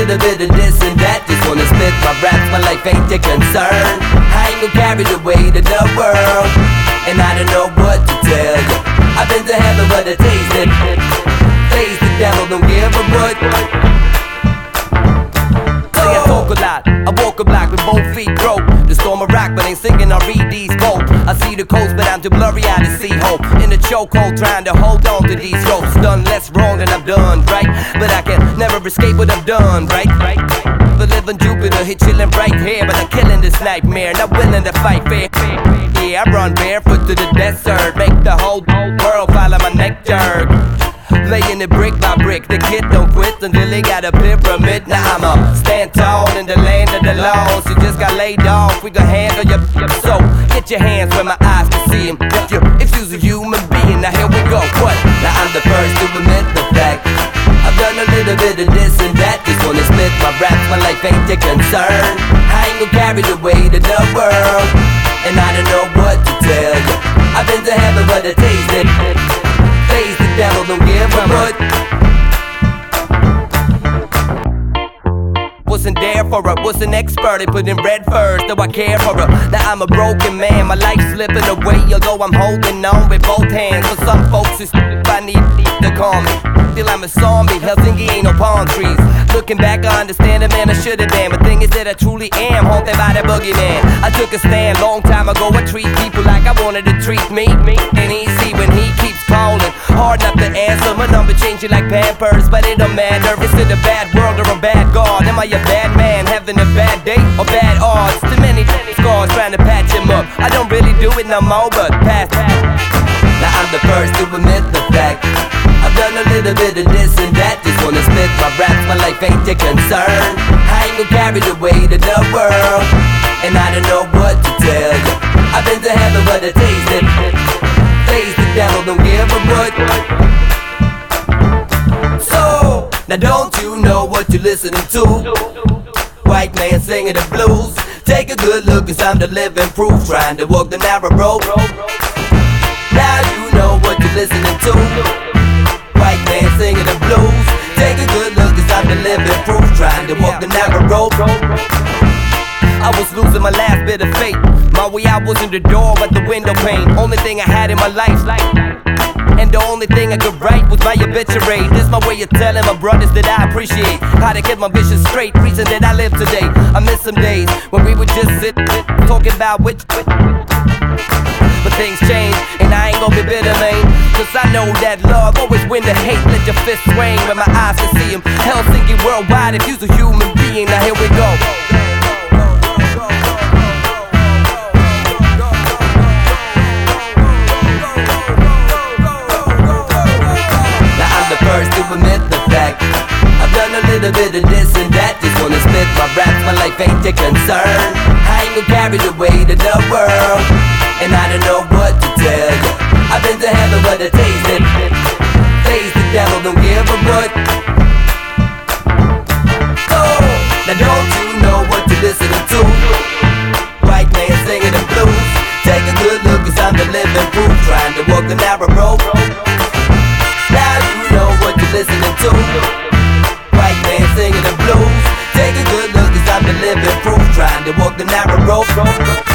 little bit of this and that. Just wanna spit my raps, my life ain't your concern. I ain't gon' carry the weight of the world, and I don't know what to tell you. I've been to heaven but I tasted Taste the devil, don't give a what. See, I talk a lot, I walk a block with both feet broke. The storm of rock but ain't singing, I read these quotes. I see the coast but I'm too blurry out to see hope. In the chokehold trying to hold on to these ropes. Done less wrong than I've done, right? But I can never escape what I've done, right? The living Jupiter, he chillin' right here, but I'm killing this nightmare, not willing to fight fair. Yeah, I run barefoot to the desert, make the whole world follow my neck jerk. Laying it brick by brick, the kid don't quit until he got a pyramid. Now I'ma stand tall in the land of the lost. You just got laid off, we gon' handle your so get your hands where my eyes can see him. If you's a human being, now here we go. What? Now I'm the first to admit the fact I've done a little bit of this and that. Just wanna spit my raps, my life ain't your concern. I ain't gon' carry the weight of the world, and I don't know what to tell you. I've been to heaven but I tasted Face the devil, don't give a what. Wasn't there for her, was an expert. They put in red first, though I care for her. Now I'm a broken man, my life's slipping away, although I'm holding on with both hands. For some folks it's I need to call me. Feel I'm a zombie, Helsinki ain't no palm trees. Looking back I understand the man I should've been, but thing is that I truly am haunted by the boogeyman. I took a stand long time ago, I treat people like I wanted to treat me. And easy when he keeps calling, hard enough to answer. My number changing like Pampers, but it don't matter. Is it a bad world or a bad God? Am I a bad man having a bad day or bad odds? Too many scars trying to patch him up. I don't really do it no more, but past. Now I'm the first to admit the fact I've done a little bit of this and that. Just wanna spit my raps, my life ain't your concern. I ain't gon' carry the weight of the world, and I don't know what to tell you. I've been to heaven but I tasted Face the devil, don't give a what. So, now don't you know what you're listening to? White man singing the blues. Take a good look, cause I'm the living proof, trying to walk the narrow road. Now you know what you're listening to. White man singing the blues. Take a good look, cause I'm the living proof, trying to walk the narrow road. I was losing my last bit of faith. My way out wasn't the door but the window pane. Only thing I had in my life, and the only thing I could write was my obituary. This my way of telling my brothers that I appreciate how to get my vision straight, reason that I live today. I miss some days when we would just sit talking about which. But things change, and I ain't gon' be bitter, man. Cause I know that love always win the hate. Let your fist swing when my eyes can see him. Helsinki worldwide, if you's a human being, now here we go. Now I'm the first to admit the fact I've done a little bit of this and that. Just wanna spit my raps, my life ain't your concern. I ain't gon' carry the weight of the world, and I don't know what to tell you. I've been to heaven but I tasted Face the devil, don't give a what. Oh, now don't you know what you're listening to? White man singing the blues. Take a good look, cause I'm the living proof, trying to walk the narrow road. Now you know what you're listening to. White man singing the blues. Take a good look, cause I'm the living proof, trying to walk the narrow road.